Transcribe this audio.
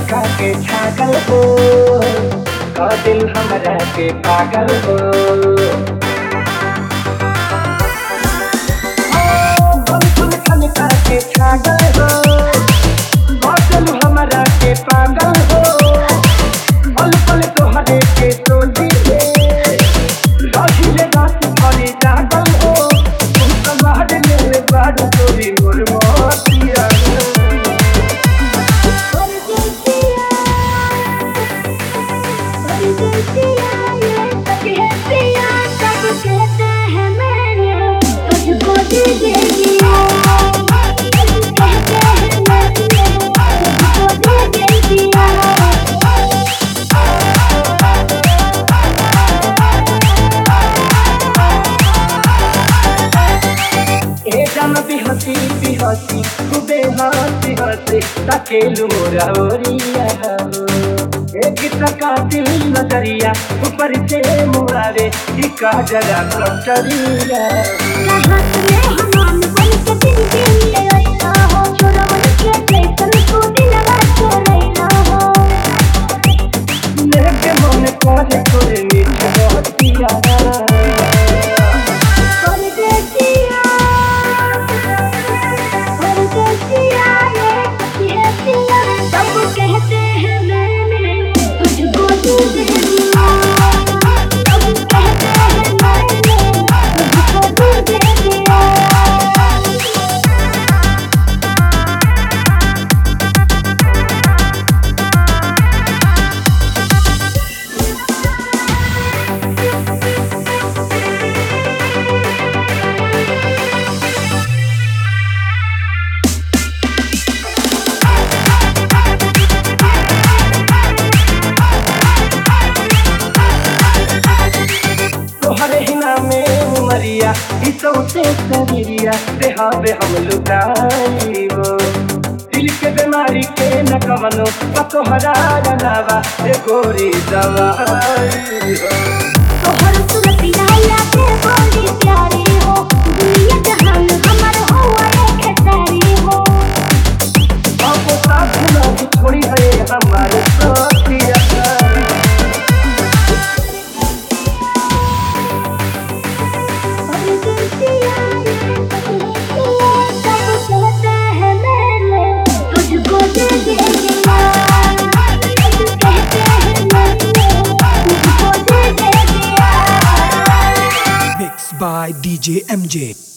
चमका के छागल हो, का दिल हमरा के पागल हो। चमका के छागल हो, का दिल हमरा के पागल हो। पल पल तोहरे के सोची राहिले रात भरी जागल हो। तुम समाज में बाड़ तोरी मोर मोतिया बिहसी बिहसी खूबे हंसी हंसी तकेलू मोरा ओरिया एक टका दिल नजरिया ऊपर से मोरा रे का जरा कटरिया मन करे तोरे मीठे बतिया उमरिया इसौते शरीरिया देहावे हम लुटाइबो दिल के बीमारी के न कवनो तोहरा जनावा ए गोरी दवाई तोहर सुरतिया लागे बोली प्यारी हो दुनिया जहान हमर होए खेसारी हो अब साथ ना छोड़ी है हमारे साथिया Mixed by DJ MJ.